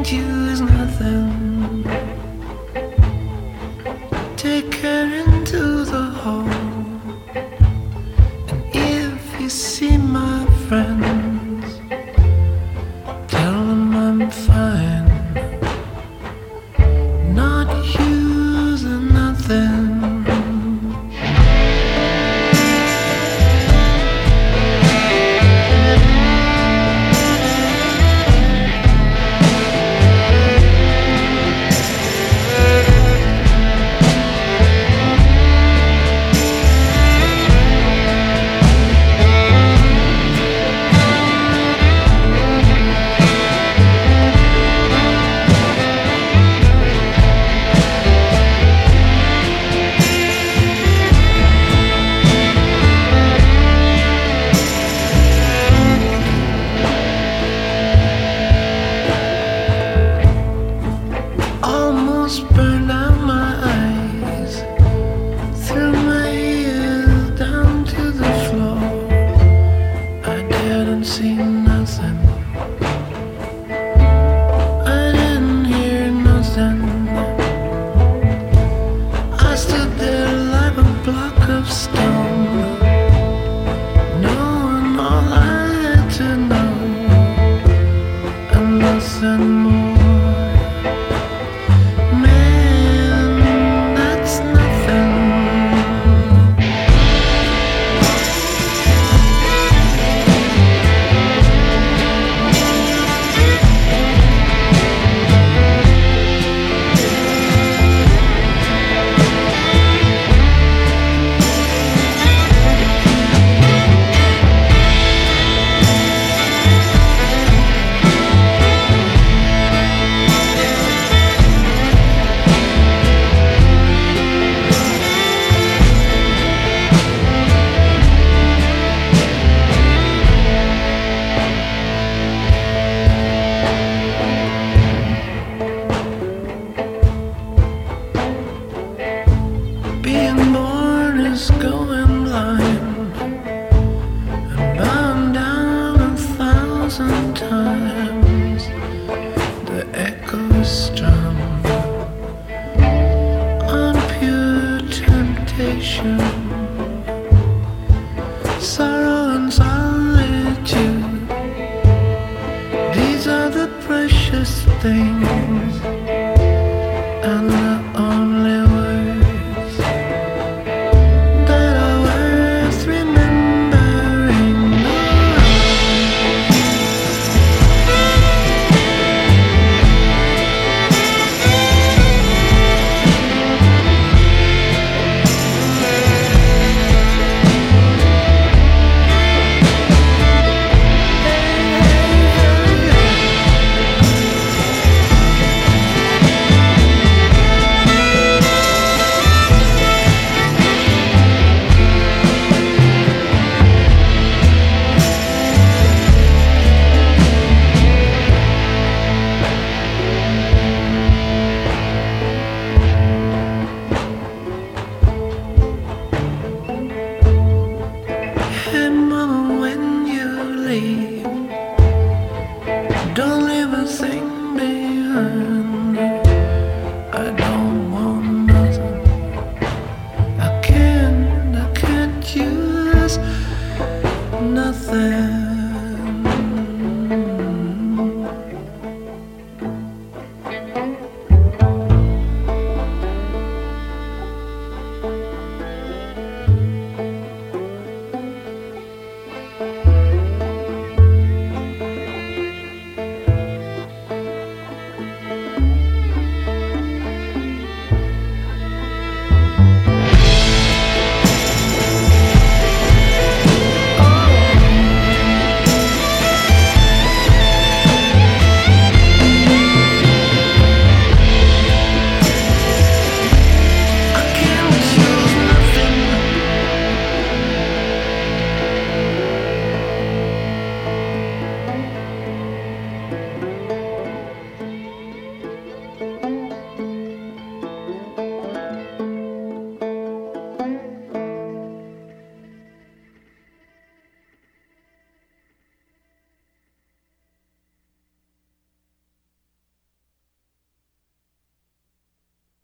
you is nothing. Take her into the hall, and if you see my friends, tell them I'm fine, not using nothing. Almost burned out my eyes, threw my ears down to the floor. I didn't see nothing, I didn't hear nothing. I stood there like a block of stone, knowing all I had to know, and nothing more. Being born is going blind, and bound down 1,000 times. The echoes strum on pure temptation, sorrow and solitude. These are the precious things